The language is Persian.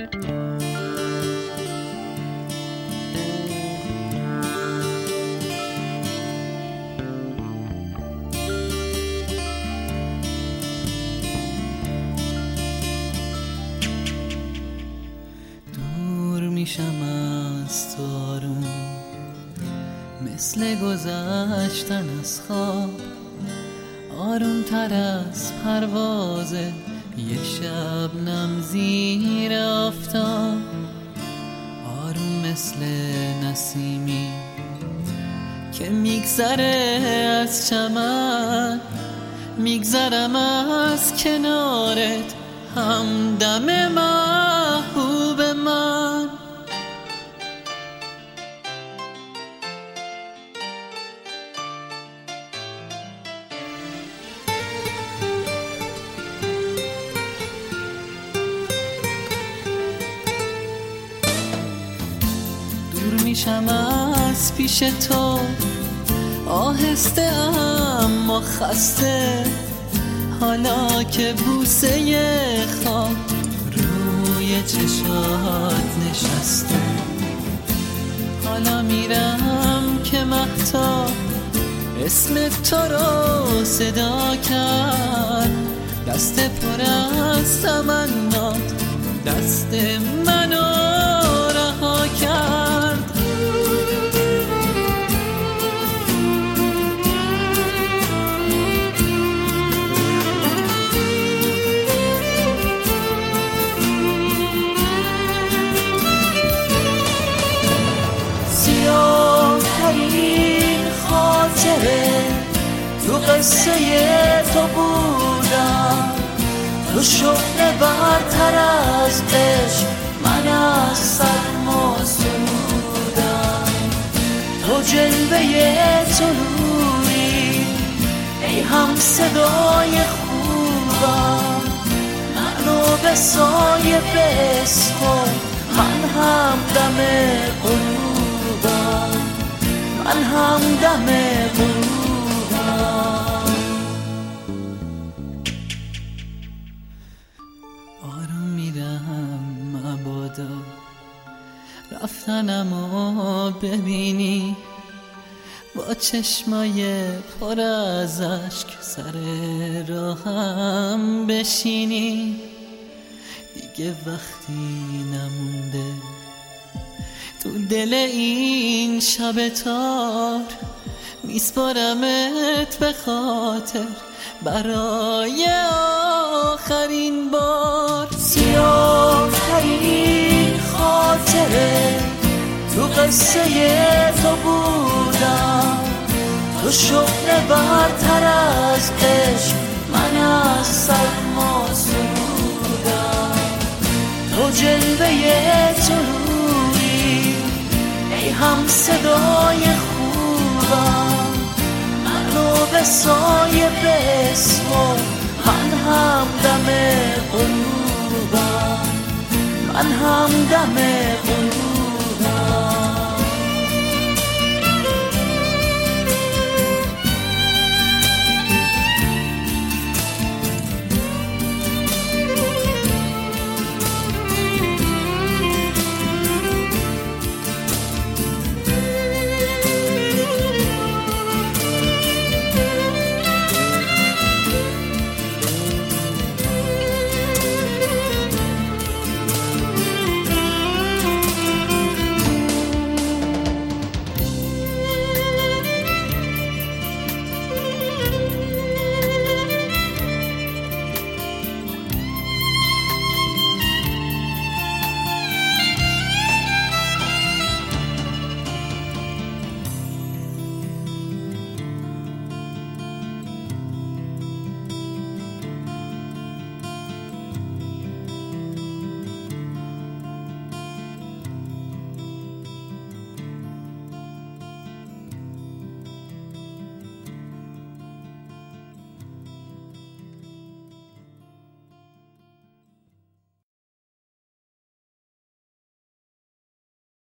میشم از تو آروم، مثل گذشتن از خواب، آروم تر از پرواز یه شبنم زیر آفتاب، آروم مثل نسیمی که میگذره از چمن، میگذرم از کنارت همدم محبوب من. دور میشم از پیش تو، آهسته اما خسته، حالا که بوسه خواب روی چشات نشسته، حالا میرم که مهتاب اسم تو رو صدا کرد، دست پر از تمنات دست منو رها کرد. تو قصه تو بودم، تو شغل برتر از عشق من از سرما سرودم، تو جلوه طلوعی ای هم صدای خوبم، منو به سایه بسپار، من هم دم غروبم، من هم دم غروبم. آروم میرم مبادا رفتنمو ببینی، با چشمای پر از اشک سر راهم بشینی، دیگه وقتی نمونده تو دل این شب تار، میسپارمت به خاطر برای آخرین بار. سیاه ترین خاطره تو قصه تو بودم، تو شغل برتر از عشق من از سرما سرودم، تو جلوه طلوعی ای هم صدای خوبم، منو به سایه بسپار، من هم دم غروبم، من هم دم غروبم.